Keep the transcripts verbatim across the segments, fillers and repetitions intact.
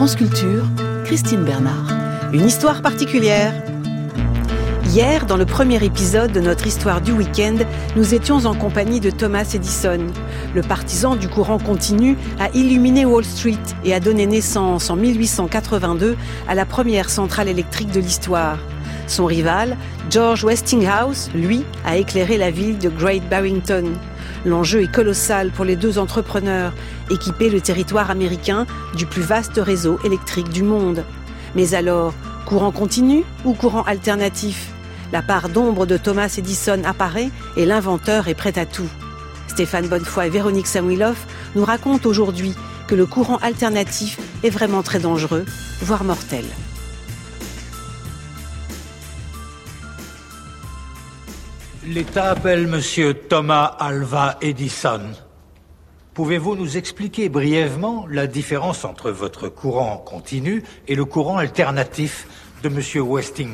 France Culture, Christine Bernard. Une histoire particulière. Hier, dans le premier épisode de notre histoire du week-end, nous étions en compagnie de Thomas Edison. Le partisan du courant continu a illuminé Wall Street et a donné naissance en mille huit cent quatre-vingt-deux à la première centrale électrique de l'histoire. Son rival, George Westinghouse, lui, a éclairé la ville de Great Barrington. L'enjeu est colossal pour les deux entrepreneurs, équiper le territoire américain du plus vaste réseau électrique du monde. Mais alors, courant continu ou courant alternatif ? La part d'ombre de Thomas Edison apparaît et l'inventeur est prêt à tout. Stéphane Bonnefoy et Véronique Samuilov nous racontent aujourd'hui que le courant alternatif est vraiment très dangereux, voire mortel. L'État appelle Monsieur Thomas Alva Edison. Pouvez-vous nous expliquer brièvement la différence entre votre courant continu et le courant alternatif de Monsieur Westinghouse ?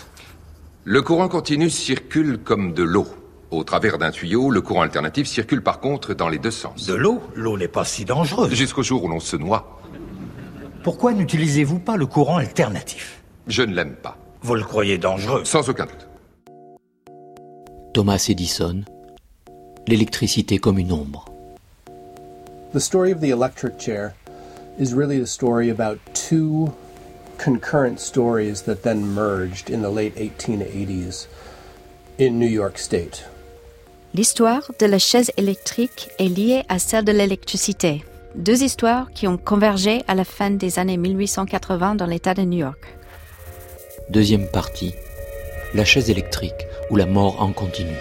Le courant continu circule comme de l'eau. Au travers d'un tuyau, le courant alternatif circule par contre dans les deux sens. De l'eau ? L'eau n'est pas si dangereuse. Jusqu'au jour où l'on se noie. Pourquoi n'utilisez-vous pas le courant alternatif ? Je ne l'aime pas. Vous le croyez dangereux ? Sans aucun doute. Thomas Edison, l'électricité comme une ombre. The story of the electric chair is really the story about two concurrent stories that then merged in the late eighteen eighties in New York State. L'histoire de la chaise électrique est liée à celle de l'électricité. Deux histoires qui ont convergé à la fin des années mille huit cent quatre-vingts dans l'État de New York. Deuxième partie, la chaise électrique ou la mort en continu.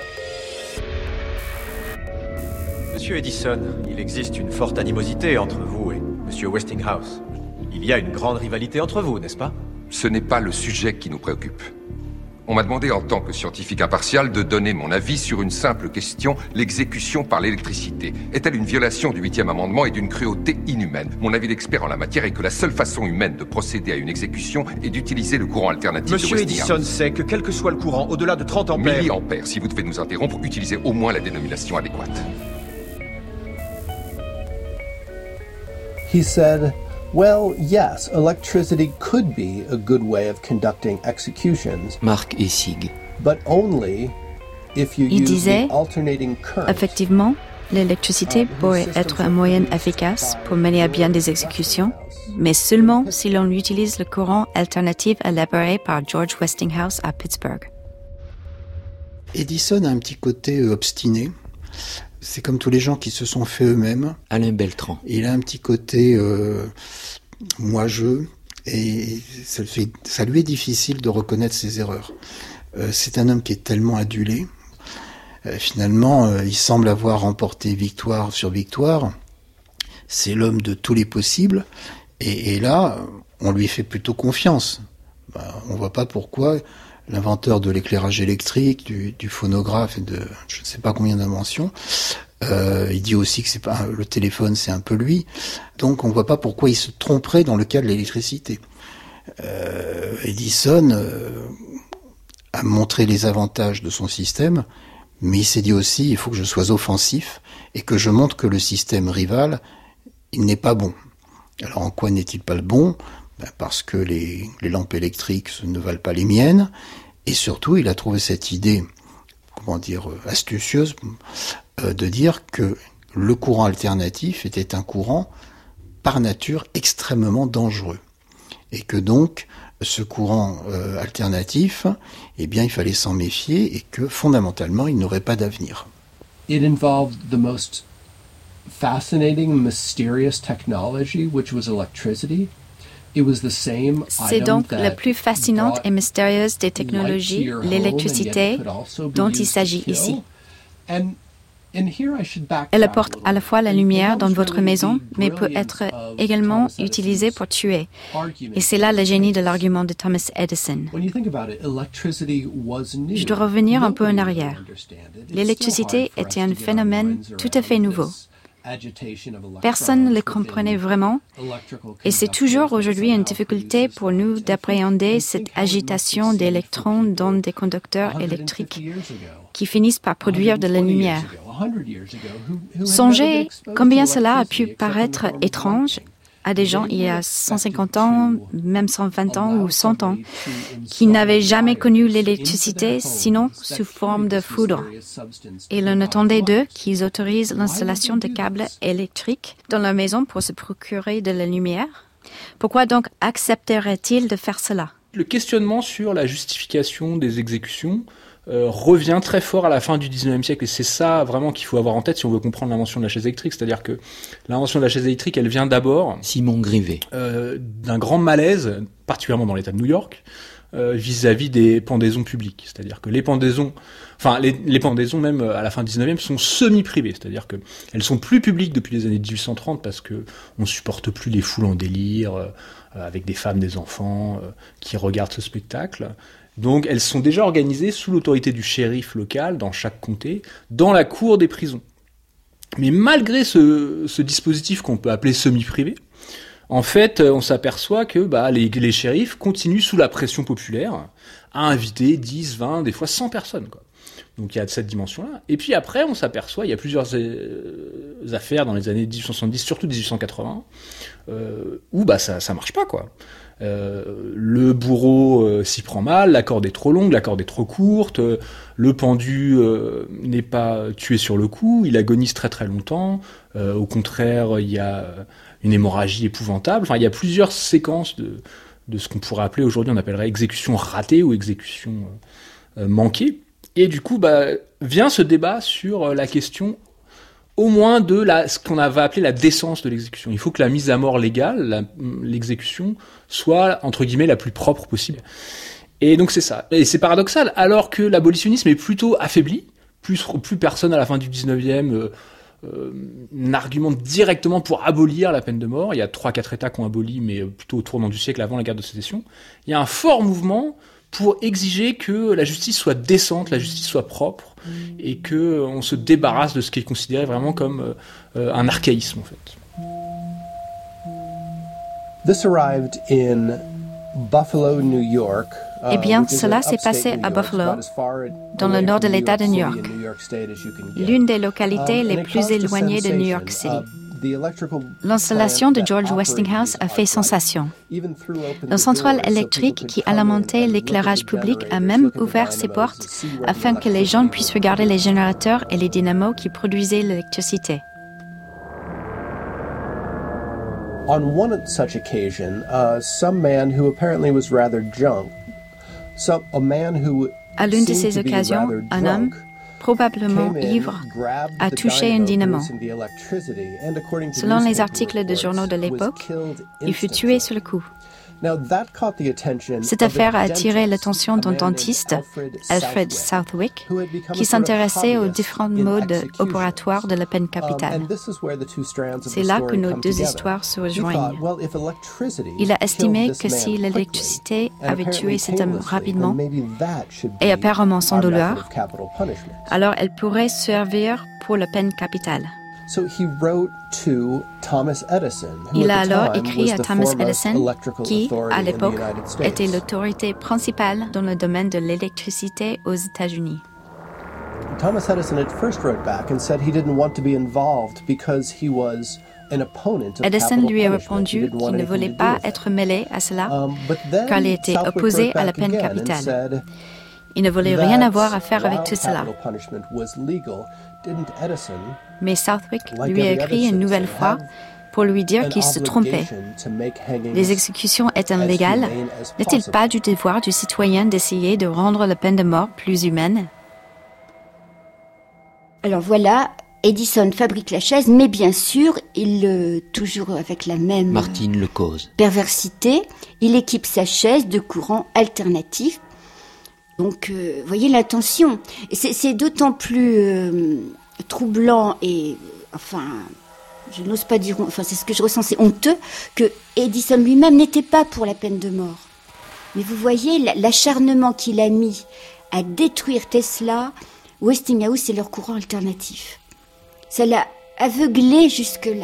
Monsieur Edison, il existe une forte animosité entre vous et Monsieur Westinghouse. Il y a une grande rivalité entre vous, n'est-ce pas ? Ce n'est pas le sujet qui nous préoccupe. On m'a demandé en tant que scientifique impartial de donner mon avis sur une simple question, l'exécution par l'électricité. Est-elle une violation du huitième amendement et d'une cruauté inhumaine ? Mon avis d'expert en la matière est que la seule façon humaine de procéder à une exécution est d'utiliser le courant alternatif Monsieur de Westinghouse. Edison sait que quel que soit le courant, au-delà de trente ampères... Milliampères, si vous devez nous interrompre, utilisez au moins la dénomination adéquate. He said, well, yes, electricity could be a good way of conducting executions. Marc Essig. But only if you Il use disait, the alternating current. effectivement, l'électricité pourrait être un moyen efficace pour mener à bien des exécutions, mais seulement si l'on utilise le courant alternatif élaboré par George Westinghouse à Pittsburgh. Edison a un petit côté euh, obstiné. C'est comme tous les gens qui se sont faits eux-mêmes. Alain Beltran. Il a un petit côté euh, moi-je, et ça, fait, ça lui est difficile de reconnaître ses erreurs. Euh, c'est un homme qui est tellement adulé. Euh, finalement, euh, il semble avoir remporté victoire sur victoire. C'est l'homme de tous les possibles. Et, et là, on lui fait plutôt confiance. Ben, on voit pas pourquoi l'inventeur de l'éclairage électrique, du, du phonographe et de je ne sais pas combien d'inventions, euh, il dit aussi que c'est pas le téléphone, c'est un peu lui. Donc on voit pas pourquoi il se tromperait dans le cas de l'électricité. Euh, Edison euh, a montré les avantages de son système, mais il s'est dit aussi il faut que je sois offensif et que je montre que le système rival, il n'est pas bon. Alors en quoi n'est-il pas le bon ? Ben parce que les, les lampes électriques ne valent pas les miennes, et surtout il a trouvé cette idée, comment dire, astucieuse, euh, de dire que le courant alternatif était un courant par nature extrêmement dangereux, et que donc ce courant euh, alternatif, eh bien il fallait s'en méfier, et que fondamentalement il n'aurait pas d'avenir. It involved the most fascinating, mysterious technology, which was electricity. C'est donc la plus fascinante et mystérieuse des technologies, l'électricité, dont il s'agit ici. Elle apporte à la fois la lumière dans votre maison, mais peut être également utilisée pour tuer. Et c'est là le génie de l'argument de Thomas Edison. Je dois revenir un peu en arrière. L'électricité était un phénomène tout à fait nouveau. Personne ne le comprenait vraiment, et c'est toujours aujourd'hui une difficulté pour nous d'appréhender cette agitation d'électrons dans des conducteurs électriques qui finissent par produire de la lumière. Songez combien cela a pu paraître étrange à des gens il y a cent cinquante ans, même cent vingt ans ou cent ans, qui n'avaient jamais connu l'électricité, sinon sous forme de foudre. Et l'on attendait d'eux qu'ils autorisent l'installation de câbles électriques dans leur maison pour se procurer de la lumière. Pourquoi donc accepteraient-ils de faire cela ? Le questionnement sur la justification des exécutions euh, revient très fort à la fin du dix-neuvième siècle, et c'est ça vraiment qu'il faut avoir en tête si on veut comprendre l'invention de la chaise électrique. C'est-à-dire que l'invention de la chaise électrique, elle vient d'abord Simon Grivet euh, d'un grand malaise, particulièrement dans l'État de New York, euh, vis-à-vis des pendaisons publiques. C'est-à-dire que les pendaisons, enfin les, les pendaisons même à la fin du dix-neuvième sont semi-privées, c'est-à-dire que elles sont plus publiques depuis les années dix-huit cent trente parce que on supporte plus les foules en délire euh, avec des femmes, des enfants euh, qui regardent ce spectacle. Donc elles sont déjà organisées sous l'autorité du shérif local dans chaque comté, dans la cour des prisons. Mais malgré ce, ce dispositif qu'on peut appeler semi-privé, en fait, on s'aperçoit que bah, les, les shérifs continuent sous la pression populaire à inviter dix, vingt, des fois cent personnes, quoi. Donc il y a cette dimension-là. Et puis après, on s'aperçoit, il y a plusieurs euh, affaires dans les années dix-huit cent soixante-dix, surtout dix-huit cent quatre-vingts, euh, où bah, ça ça marche pas, quoi. Euh, le bourreau euh, s'y prend mal, la corde est trop longue, la corde est trop courte, euh, le pendu euh, n'est pas tué sur le coup, il agonise très très longtemps, euh, au contraire, il y a une hémorragie épouvantable. Enfin, il y a plusieurs séquences de, de ce qu'on pourrait appeler aujourd'hui, on appellerait exécution ratée ou exécution euh, manquée. Et du coup, bah, vient ce débat sur la question, au moins de la, ce qu'on va appeler la décence de l'exécution. Il faut que la mise à mort légale, la, l'exécution, soit, entre guillemets, la plus propre possible. Et donc c'est ça. Et c'est paradoxal, alors que l'abolitionnisme est plutôt affaibli, plus, plus personne à la fin du dix-neuvième euh, euh, n'argumente directement pour abolir la peine de mort. Il y a trois, quatre États qui ont aboli, mais plutôt au tournant du siècle avant la guerre de sécession. Il y a un fort mouvement pour exiger que la justice soit décente, la justice soit propre, et que on se débarrasse de ce qui est considéré vraiment comme euh, un archaïsme, en fait. This arrived in Buffalo, New York. Eh bien, cela s'est passé à Buffalo, dans le nord de l'État de New York, l'une des localités les plus éloignées de New York City. L'installation de George Westinghouse a fait sensation. La centrale électrique qui alimentait l'éclairage public a même ouvert ses portes afin que les gens puissent regarder les générateurs et les dynamos qui produisaient l'électricité. On one such occasion, uh, some man who apparently was rather drunk, some, a man who à l'une de ces occasions, un homme, probablement ivre, a touché un dynamo. Selon les articles de journaux de l'époque, il fut tué sur le coup. Cette affaire a attiré l'attention d'un dentiste, Alfred Southwick, qui s'intéressait aux différents modes opératoires de la peine capitale. C'est là que nos deux histoires se rejoignent. Il a estimé que si l'électricité avait tué cet homme rapidement et apparemment sans douleur, alors elle pourrait servir pour la peine capitale. Il a alors écrit à Thomas Edison, qui, à l'époque, était l'autorité principale dans le domaine de l'électricité aux États-Unis. Thomas Edison at first wrote back and said he didn't want to be involved because he was an opponent of Edison lui a répondu qu'il ne voulait pas être mêlé à cela, car il était opposé à la peine capitale. Il ne voulait rien avoir à faire avec tout cela. Mais Southwick lui a écrit une nouvelle fois pour lui dire qu'il se trompait. Les exécutions étant légales, n'est-il pas du devoir du citoyen d'essayer de rendre la peine de mort plus humaine ? Alors voilà, Edison fabrique la chaise, mais bien sûr, il, euh, toujours avec la même Martine le cause. perversité, il équipe sa chaise de courant alternatif. Donc, euh, voyez l'intention. C'est, c'est d'autant plus euh, troublant et, enfin, je n'ose pas dire, enfin, c'est ce que je ressens, c'est honteux, que Edison lui-même n'était pas pour la peine de mort. Mais vous voyez l'acharnement qu'il a mis à détruire Tesla, Westinghouse et leur courant alternatif. Ça l'a aveuglé jusque-là.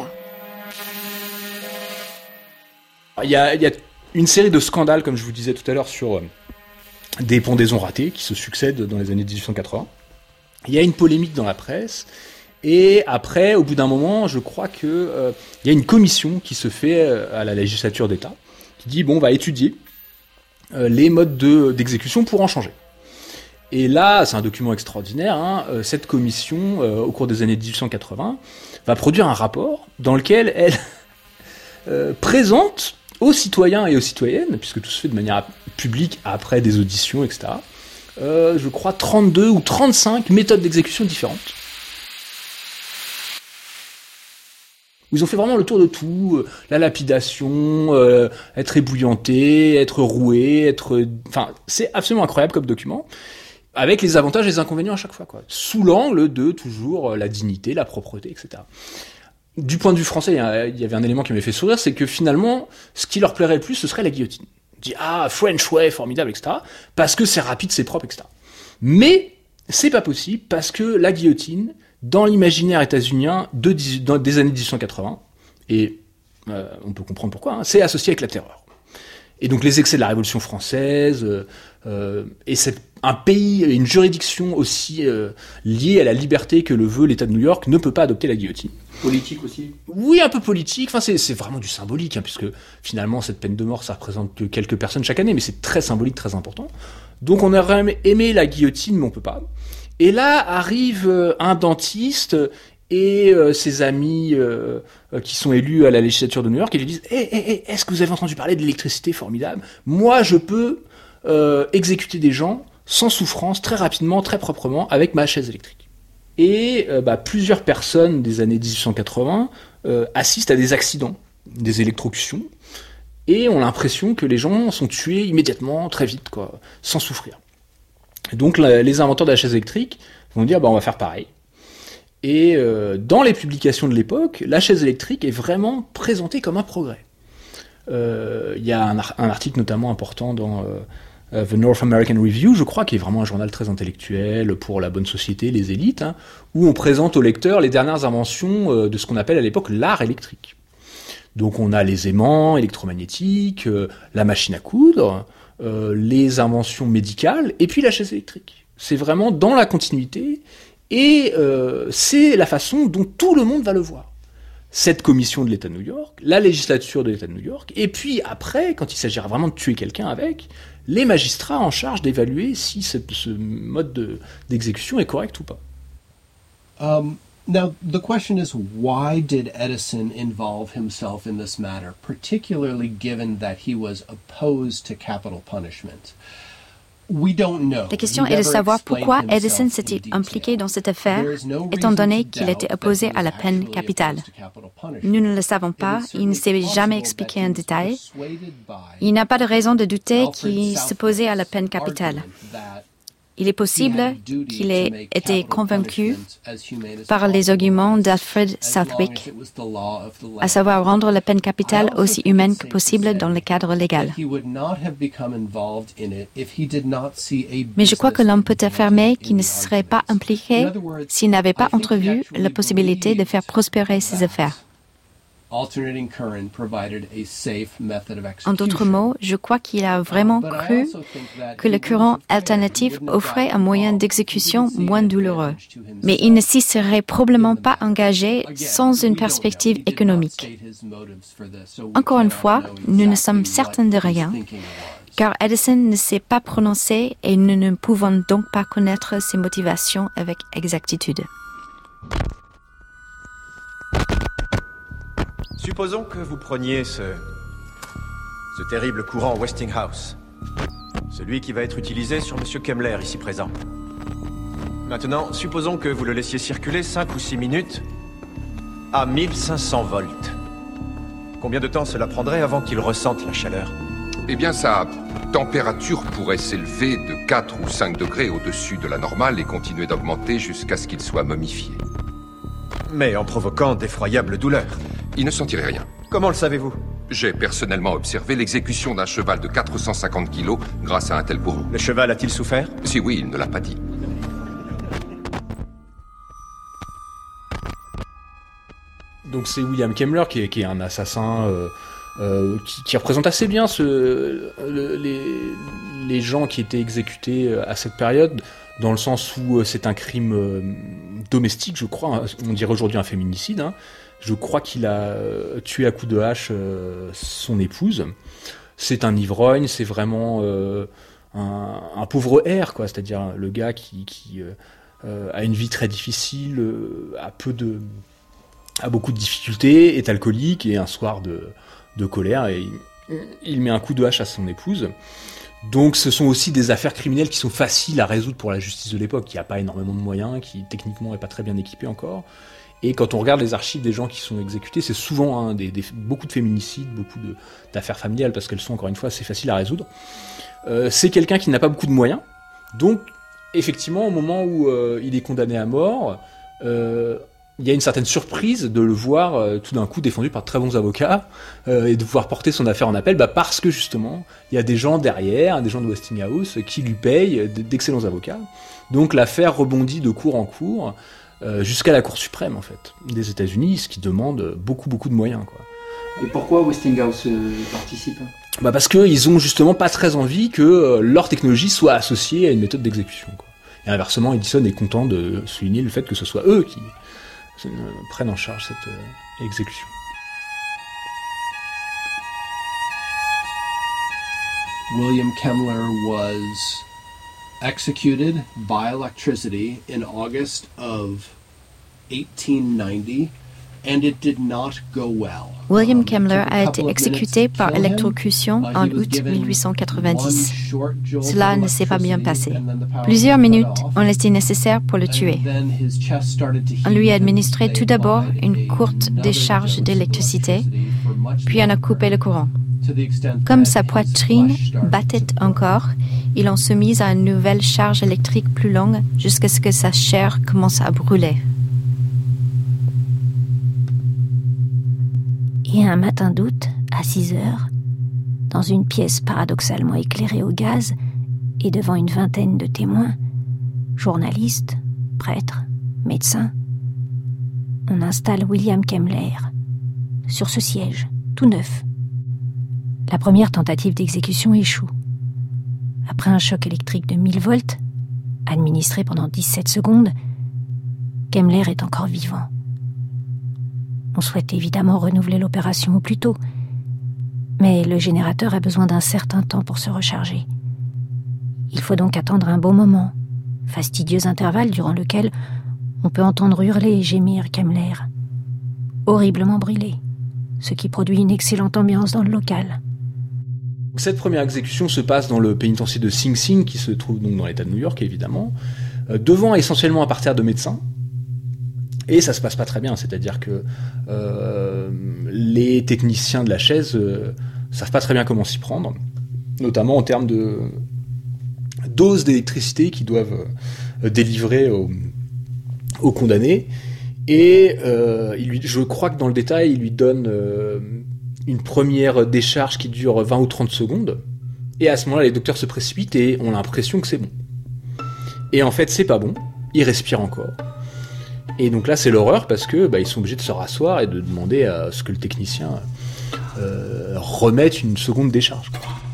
Il y a, il y a une série de scandales, comme je vous disais tout à l'heure, sur des pendaisons ratées qui se succèdent dans les années dix-huit cent quatre-vingts. Il y a une polémique dans la presse, Et après, au bout d'un moment, je crois que euh, y a une commission qui se fait euh, à la législature d'État, qui dit, bon, on va étudier euh, les modes de, d'exécution pour en changer. Et là, c'est un document extraordinaire, hein, euh, cette commission, euh, au cours des années dix-huit cent quatre-vingts, va produire un rapport dans lequel elle euh, présente aux citoyens et aux citoyennes, puisque tout se fait de manière publique après des auditions, et cetera, euh, je crois trente-deux ou trente-cinq méthodes d'exécution différentes. Ils ont fait vraiment le tour de tout, euh, la lapidation, euh, être ébouillanté, être roué, être... Enfin, c'est absolument incroyable comme document, avec les avantages et les inconvénients à chaque fois, quoi. Sous l'angle de, toujours, euh, la dignité, la propreté, et cetera. Du point de vue français, il y avait un élément qui m'avait fait sourire, c'est que finalement, ce qui leur plairait le plus, ce serait la guillotine. On dit, ah, French way, formidable, et cetera, parce que c'est rapide, c'est propre, et cetera. Mais, c'est pas possible, parce que la guillotine... dans l'imaginaire états-unien de, dans, des années dix-huit cent quatre-vingts, et euh, on peut comprendre pourquoi, hein, c'est associé avec la terreur. Et donc les excès de la Révolution française, euh, euh, et c'est un pays, une juridiction aussi euh, liée à la liberté que le veut l'État de New York, ne peut pas adopter la guillotine. Politique aussi ? Oui, un peu politique, enfin c'est, c'est vraiment du symbolique, hein, puisque finalement cette peine de mort, ça représente que quelques personnes chaque année, mais c'est très symbolique, très important. Donc on aurait aimé la guillotine, mais on peut pas. Et là arrive euh, un dentiste et euh, ses amis euh, euh, qui sont élus à la législature de New York et lui disent hey, hey, hey, est-ce que vous avez entendu parler de l'électricité formidable ? Moi, je peux euh, exécuter des gens sans souffrance, très rapidement, très proprement, avec ma chaise électrique. » Et euh, bah, plusieurs personnes des années dix-huit cent quatre-vingts euh, assistent à des accidents, des électrocutions, et ont l'impression que les gens sont tués immédiatement, très vite, quoi, sans souffrir. Donc la, les inventeurs de la chaise électrique vont dire bah, on va faire pareil. Et euh, dans les publications de l'époque, la chaise électrique est vraiment présentée comme un progrès. Il euh, y a un, un article notamment important dans euh, The North American Review, je crois, qui est vraiment un journal très intellectuel pour la bonne société, les élites, hein, où on présente aux lecteurs les dernières inventions euh, de ce qu'on appelle à l'époque l'art électrique. Donc on a les aimants électromagnétiques, euh, la machine à coudre, Euh, les inventions médicales, et puis la chaise électrique. C'est vraiment dans la continuité, et euh, c'est la façon dont tout le monde va le voir. Cette commission de l'État de New York, la législature de l'État de New York, et puis après, quand il s'agira vraiment de tuer quelqu'un avec, les magistrats en charge d'évaluer si ce, ce mode de, d'exécution est correct ou pas. Um, now, the question is, why did Edison involve himself in this matter, particularly given that he was opposed to capital punishment? We don't know. La question est de savoir pourquoi Edison s'était impliqué dans cette affaire, étant donné qu'il était opposé à la peine capitale. Nous ne le savons pas, il ne s'est jamais expliqué en détail. Il n'y a pas de raison de douter qu'il s'opposait à la peine capitale. Il est possible qu'il ait été convaincu par les arguments d'Alfred Southwick, à savoir rendre la peine capitale aussi humaine que possible dans le cadre légal. Mais je crois que l'on peut affirmer qu'il ne se serait pas impliqué s'il n'avait pas entrevu la possibilité de faire prospérer ses affaires. En d'autres mots, je crois qu'il a vraiment cru que le courant alternatif offrait un moyen d'exécution moins douloureux. Mais il ne s'y serait probablement pas engagé sans une perspective économique. Encore une fois, nous ne sommes certains de rien, car Edison ne s'est pas prononcé et nous ne pouvons donc pas connaître ses motivations avec exactitude. Supposons que vous preniez ce... ce terrible courant Westinghouse. Celui qui va être utilisé sur M. Kemmler, ici présent. Maintenant, supposons que vous le laissiez circuler cinq ou six minutes à mille cinq cents volts. Combien de temps cela prendrait avant qu'il ressente la chaleur ? Eh bien, sa température pourrait s'élever de quatre ou cinq degrés au-dessus de la normale et continuer d'augmenter jusqu'à ce qu'il soit momifié. Mais en provoquant d'effroyables douleurs. Il ne sentirait rien. Comment le savez-vous ? J'ai personnellement observé l'exécution d'un cheval de quatre cent cinquante kilos grâce à un tel bourreau. Le cheval a-t-il souffert ? Si oui, il ne l'a pas dit. Donc c'est William Kemmler qui est, qui est un assassin euh, euh, qui, qui représente assez bien ce, le, les, les gens qui étaient exécutés à cette période, dans le sens où c'est un crime domestique, je crois, on dirait aujourd'hui un féminicide. Hein. Je crois qu'il a tué à coups de hache euh, son épouse. C'est un ivrogne, c'est vraiment euh, un, un pauvre R, quoi. C'est-à-dire le gars qui, qui euh, a une vie très difficile, euh, a peu de, a beaucoup de difficultés, est alcoolique et un soir de, de colère, et il, il met un coup de hache à son épouse. Donc ce sont aussi des affaires criminelles qui sont faciles à résoudre pour la justice de l'époque, qui n'a pas énormément de moyens, qui techniquement n'est pas très bien équipée encore. Et quand on regarde les archives des gens qui sont exécutés, c'est souvent hein, des, des, beaucoup de féminicides, beaucoup de, d'affaires familiales, parce qu'elles sont encore une fois assez faciles à résoudre. Euh, c'est quelqu'un qui n'a pas beaucoup de moyens, donc effectivement au moment où euh, il est condamné à mort, euh, il y a une certaine surprise de le voir euh, tout d'un coup défendu par de très bons avocats euh, et de pouvoir porter son affaire en appel, bah, parce que justement il y a des gens derrière, des gens de Westinghouse qui lui payent d'excellents avocats. Donc l'affaire rebondit de cour en cour euh, jusqu'à la Cour suprême en fait des États-Unis, ce qui demande beaucoup beaucoup de moyens, quoi. Et pourquoi Westinghouse euh, participe ? Bah parce qu'ils ont justement pas très envie que euh, leur technologie soit associée à une méthode d'exécution, quoi. Et inversement, Edison est content de souligner le fait que ce soit eux qui euh, prennent en charge cette euh, exécution. William Kemmler was executed by electricity in August of eighteen ninety. And it did not go well. William Kemmler a été exécuté par électrocution en août mille huit cent quatre-vingt-dix. Cela ne s'est pas bien passé. Plusieurs minutes ont été nécessaires pour le tuer. On lui a administré tout d'abord une courte décharge d'électricité, puis on a coupé le courant. Comme sa poitrine battait encore, ils ont soumis à une nouvelle charge électrique plus longue jusqu'à ce que sa chair commence à brûler. Et un matin d'août, à six heures, dans une pièce paradoxalement éclairée au gaz et devant une vingtaine de témoins, journalistes, prêtres, médecins, on installe William Kemmler sur ce siège, tout neuf. La première tentative d'exécution échoue. Après un choc électrique de mille volts, administré pendant dix-sept secondes, Kemmler est encore vivant. On souhaite évidemment renouveler l'opération au plus tôt, mais le générateur a besoin d'un certain temps pour se recharger. Il faut donc attendre un bon moment, fastidieux intervalle durant lequel on peut entendre hurler et gémir Kemmler, horriblement brûlé, ce qui produit une excellente ambiance dans le local. Cette première exécution se passe dans le pénitencier de Sing Sing, qui se trouve donc dans l'État de New York, évidemment, euh, devant essentiellement un parterre de médecins. Et ça se passe pas très bien, c'est-à-dire que euh, les techniciens de la chaise euh, savent pas très bien comment s'y prendre, notamment en termes de dose d'électricité qu'ils doivent euh, délivrer aux, aux condamnés. Et euh, il lui, je crois que dans le détail, il lui donne euh, une première décharge qui dure vingt ou trente secondes. Et à ce moment-là, les docteurs se précipitent et ont l'impression que c'est bon. Et en fait, c'est pas bon. Il respire encore. Et donc là, c'est l'horreur parce que bah, ils sont obligés de se rasseoir et de demander à ce que le technicien euh, remette une seconde décharge.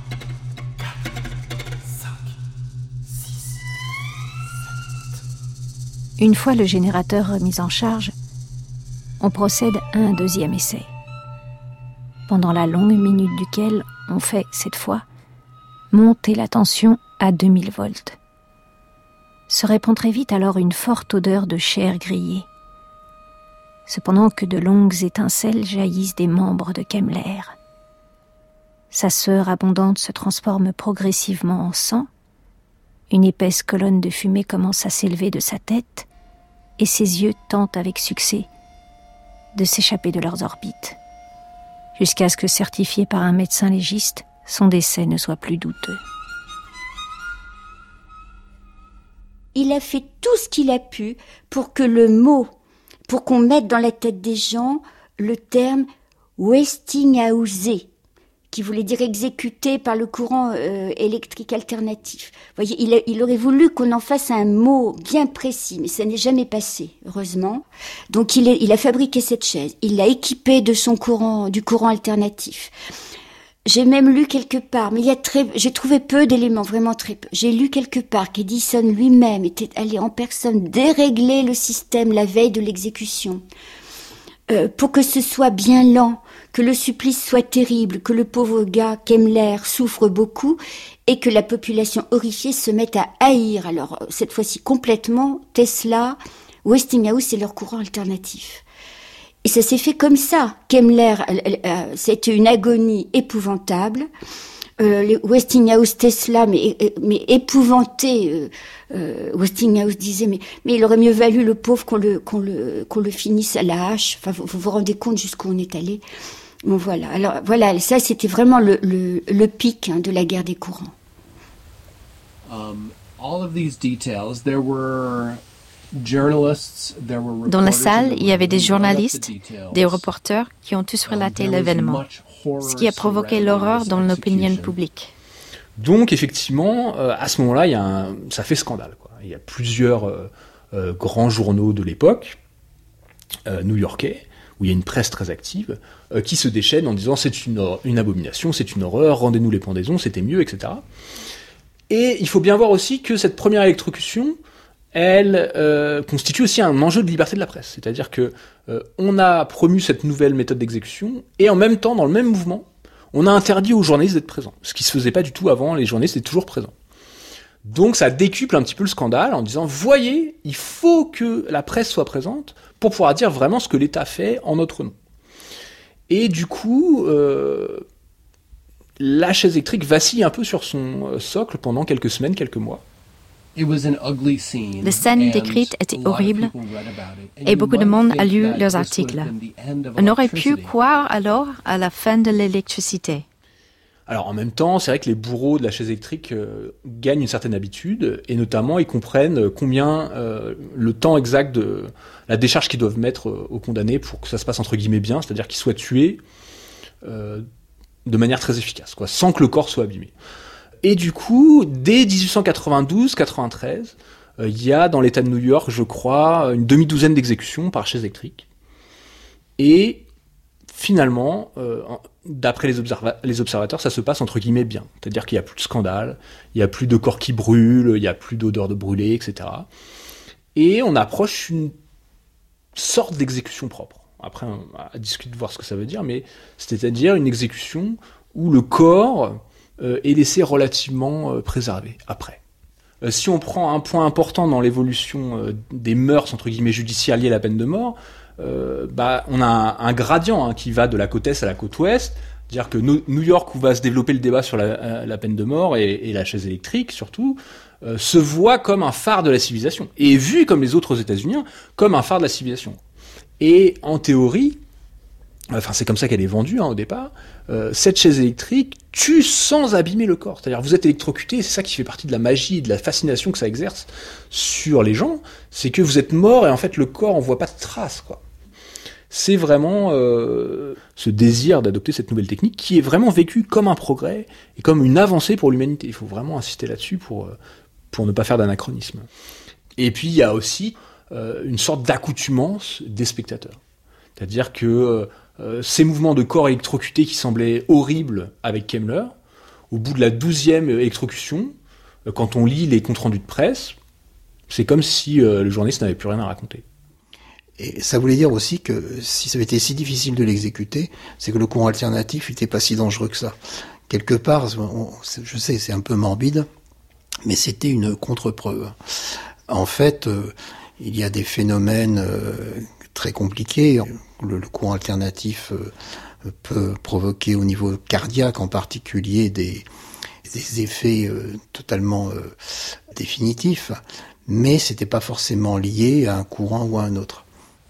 Une fois le générateur remis en charge, on procède à un deuxième essai, pendant la longue minute duquel on fait, cette fois, monter la tension à deux mille volts. Se répand très vite alors une forte odeur de chair grillée. Cependant que de longues étincelles jaillissent des membres de Kemmler. Sa sueur abondante se transforme progressivement en sang. Une épaisse colonne de fumée commence à s'élever de sa tête et ses yeux tentent avec succès de s'échapper de leurs orbites, jusqu'à ce que, certifié par un médecin légiste, son décès ne soit plus douteux. Il a fait tout ce qu'il a pu pour que le mot, pour qu'on mette dans la tête des gens le terme Westinghouse, qui voulait dire exécuté par le courant euh, électrique alternatif. Vous voyez, il, a, il aurait voulu qu'on en fasse un mot bien précis, mais ça n'est jamais passé, heureusement. Donc il, est, il a fabriqué cette chaise, il l'a équipée de son courant, du courant alternatif. J'ai même lu quelque part, mais il y a très, j'ai trouvé peu d'éléments, vraiment très peu. J'ai lu quelque part qu'Edison lui-même était allé en personne dérégler le système la veille de l'exécution, euh, pour que ce soit bien lent, que le supplice soit terrible, que le pauvre gars Kemmler souffre beaucoup et que la population horrifiée se mette à haïr. Alors cette fois-ci complètement Tesla, Westinghouse et leur courant alternatif. Et ça s'est fait comme ça. Kemmler, euh, c'était une agonie épouvantable. Euh, les Westinghouse, Tesla, mais, mais épouvanté. Euh, euh, Westinghouse disait, mais, mais il aurait mieux valu le pauvre qu'on le, qu'on le, qu'on le finisse à la hache. Enfin, vous vous, vous rendez compte jusqu'où on est allé. Bon, voilà. Alors, voilà, ça, c'était vraiment le, le, le pic hein, de la guerre des courants. Um, all of these details, there were... Dans la salle, il y avait des journalistes, des reporters qui ont tous relaté l'événement, ce qui a provoqué l'horreur dans l'opinion publique. Donc effectivement, euh, à ce moment-là, il y a un, ça fait scandale, quoi. Il y a plusieurs euh, euh, grands journaux de l'époque, euh, new-yorkais, où il y a une presse très active, euh, qui se déchaîne en disant c'est une, une abomination, c'est une horreur, rendez-nous les pendaisons, c'était mieux, et cetera. Et il faut bien voir aussi que cette première électrocution, elle euh, constitue aussi un enjeu de liberté de la presse. C'est-à-dire que euh, on a promu cette nouvelle méthode d'exécution, et en même temps, dans le même mouvement, on a interdit aux journalistes d'être présents. Ce qui se faisait pas du tout avant, les journalistes étaient toujours présents. Donc ça décuple un petit peu le scandale en disant, voyez, il faut que la presse soit présente pour pouvoir dire vraiment ce que l'État fait en notre nom. Et du coup, euh, la chaise électrique vacille un peu sur son socle pendant quelques semaines, quelques mois. Les scènes décrites étaient horribles et beaucoup de monde a lu leurs articles. On aurait pu croire alors à la fin de l'électricité. Alors en même temps, c'est vrai que les bourreaux de la chaise électrique euh, gagnent une certaine habitude, et notamment ils comprennent combien euh, le temps exact de la décharge qu'ils doivent mettre euh, aux condamnés pour que ça se passe entre guillemets bien, c'est-à-dire qu'ils soient tués euh, de manière très efficace, quoi, sans que le corps soit abîmé. Et du coup, dès dix-huit cent quatre-vingt-douze quatre-vingt-treize, il euh, y a dans l'État de New York, je crois, une demi-douzaine d'exécutions par chaise électrique. Et finalement, euh, d'après les, observa- les observateurs, ça se passe entre guillemets bien. C'est-à-dire qu'il n'y a plus de scandale, il n'y a plus de corps qui brûlent, il n'y a plus d'odeur de brûlé, et cetera. Et on approche une sorte d'exécution propre. Après, on a discuté de voir ce que ça veut dire, mais c'est-à-dire une exécution où le corps Euh, est laissé relativement euh, préservé après. Euh, si on prend un point important dans l'évolution euh, des mœurs entre guillemets judiciaires liées à la peine de mort, euh, bah on a un, un gradient hein, qui va de la côte est à la côte ouest, c'est-à-dire que no- New York, où va se développer le débat sur la, euh, la peine de mort et, et la chaise électrique surtout, euh, se voit comme un phare de la civilisation et est vu comme les autres États-Unis comme un phare de la civilisation. Et en théorie, enfin c'est comme ça qu'elle est vendue hein, au départ, euh, cette chaise électrique tue sans abîmer le corps. C'est-à-dire vous êtes électrocuté, c'est ça qui fait partie de la magie, de la fascination que ça exerce sur les gens, c'est que vous êtes mort et en fait le corps on voit pas de traces, quoi. C'est vraiment euh, ce désir d'adopter cette nouvelle technique qui est vraiment vécu comme un progrès et comme une avancée pour l'humanité. Il faut vraiment insister là-dessus pour, pour ne pas faire d'anachronisme. Et puis il y a aussi euh, une sorte d'accoutumance des spectateurs. C'est-à-dire que euh, ces mouvements de corps électrocutés qui semblaient horribles avec Kemmler, au bout de la douzième électrocution, euh, quand on lit les comptes rendus de presse, c'est comme si euh, le journaliste n'avait plus rien à raconter. Et ça voulait dire aussi que si ça avait été si difficile de l'exécuter, c'est que le courant alternatif n'était pas si dangereux que ça. Quelque part, on, je sais, c'est un peu morbide, mais c'était une contre-preuve. En fait, euh, il y a des phénomènes euh, très compliqué. Le, le courant alternatif euh, peut provoquer au niveau cardiaque en particulier des, des effets euh, totalement euh, définitifs, mais c'était pas forcément lié à un courant ou à un autre.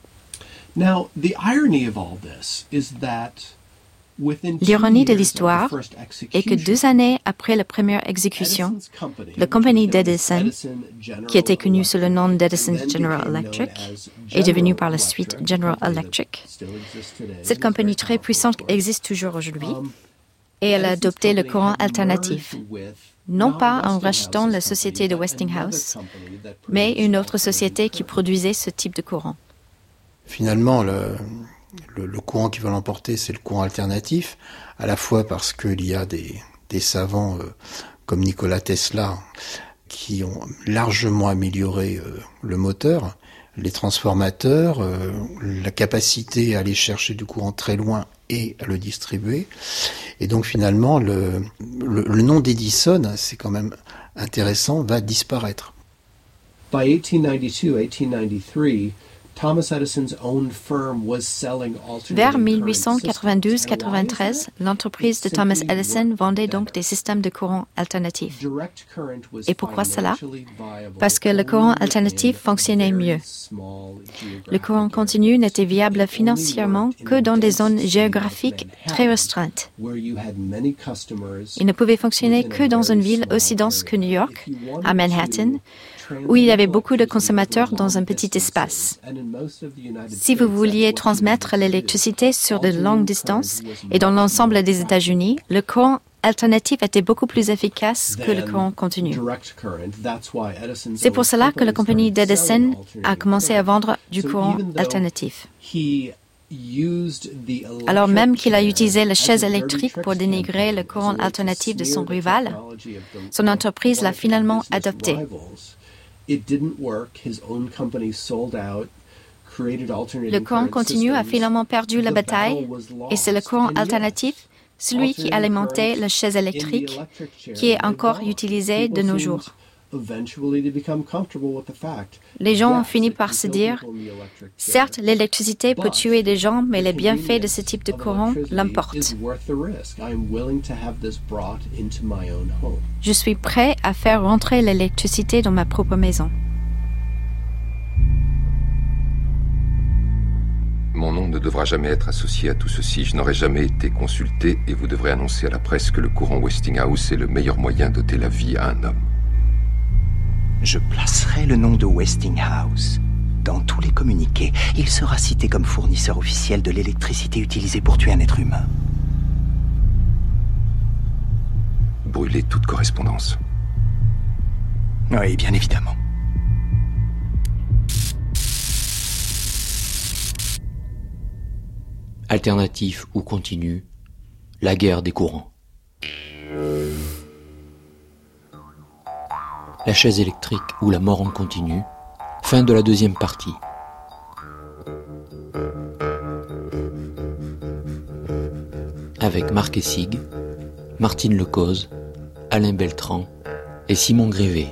Now, the irony of all this is that L'ironie de l'histoire est que deux années après la première exécution, la compagnie d'Edison, qui était connue sous le nom d'Edison General Electric, est devenue par la suite General Electric. Cette compagnie très puissante existe toujours aujourd'hui et elle a adopté le courant alternatif, non pas en rachetant la société de Westinghouse, mais une autre société qui produisait ce type de courant. Finalement, le... le, le courant qui va l'emporter, c'est le courant alternatif, à la fois parce qu'il y a des, des savants euh, comme Nikola Tesla qui ont largement amélioré euh, le moteur, les transformateurs, euh, la capacité à aller chercher du courant très loin et à le distribuer. Et donc finalement, le, le, le nom d'Edison, c'est quand même intéressant, va disparaître. By eighteen ninety-two, eighteen ninety-three, Thomas Edison's own firm was selling alternating Vers current dix-huit cent quatre-vingt-douze systems. And why is quatre-vingt-treize, that? l'entreprise de It Thomas simply Edison worked vendait donc better. des systèmes de courant alternatifs. Direct current was Et pourquoi cela? financially viable Parce que le courant only alternatif in fonctionnait very mieux. small Le courant geographic continu areas. n'était viable It only financièrement worked in que dans des dense zones cities géographiques like très Manhattan, restreintes. where you had many customers Il ne pouvait fonctionner within a que dans une very ville small aussi dense que area. New York, If you wanted à Manhattan, to où il y avait beaucoup de consommateurs dans un petit espace. Si vous vouliez transmettre l'électricité sur de longues distances et dans l'ensemble des États-Unis, le courant alternatif était beaucoup plus efficace que le courant continu. C'est pour cela que la compagnie d'Edison a commencé à vendre du courant alternatif. Alors même qu'il a utilisé la chaise électrique pour dénigrer le courant alternatif de son rival, son entreprise l'a finalement adopté. Le courant continu a finalement perdu la bataille et c'est le courant alternatif, celui qui alimentait la chaise électrique, qui est encore utilisé de nos jours. Les gens ont fini par se dire, certes, l'électricité peut tuer des gens, mais les bienfaits de ce type de courant l'emportent. Je suis prêt à faire rentrer l'électricité dans ma propre maison. Mon nom ne devra jamais être associé à tout ceci. Je n'aurai jamais été consulté et vous devrez annoncer à la presse que le courant Westinghouse est le meilleur moyen d'ôter la vie à un homme. Je placerai le nom de Westinghouse dans tous les communiqués. Il sera cité comme fournisseur officiel de l'électricité utilisée pour tuer un être humain. Brûler toute correspondance. Oui, bien évidemment. Alternatif ou continu, la guerre des courants. La chaise électrique ou la mort en continu, fin de la deuxième partie. Avec Marc Essig, Martine Lecoz, Alain Beltran et Simon Grévé.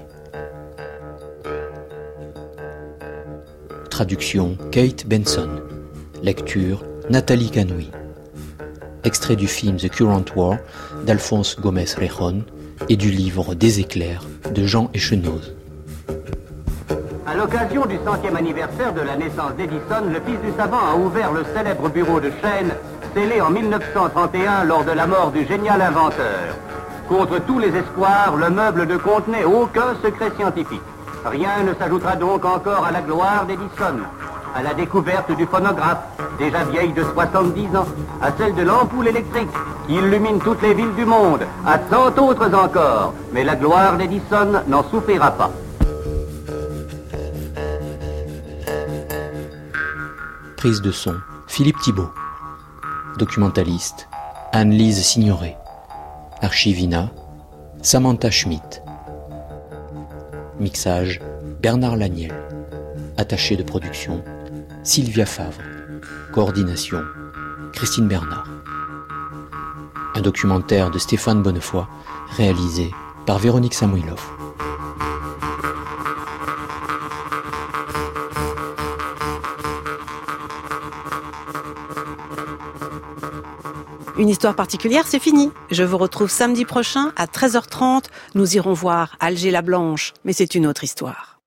Traduction Kate Benson. Lecture Nathalie Canoui. Extrait du film The Current War d'Alphonse Gomez Rejon et du livre Des éclairs de Jean Echenoz. À l'occasion du centième anniversaire de la naissance d'Edison, le fils du savant a ouvert le célèbre bureau de Chêne, scellé en mille neuf cent trente et un lors de la mort du génial inventeur. Contre tous les espoirs, le meuble ne contenait aucun secret scientifique. Rien ne s'ajoutera donc encore à la gloire d'Edison, à la découverte du phonographe, déjà vieille de soixante-dix ans, à celle de l'ampoule électrique, qui illumine toutes les villes du monde, à tant autres encore. Mais la gloire d'Edison n'en souffrira pas. Prise de son, Philippe Thibault. Documentaliste, Anne-Lise Signoret. Archivina, Samantha Schmidt. Mixage, Bernard Laniel. Attaché de production, Sylvia Favre. Coordination, Christine Bernard. Un documentaire de Stéphane Bonnefoy, réalisé par Véronique Samoilov. Une histoire particulière, c'est fini. Je vous retrouve samedi prochain à treize heures trente. Nous irons voir Alger la Blanche, mais c'est une autre histoire.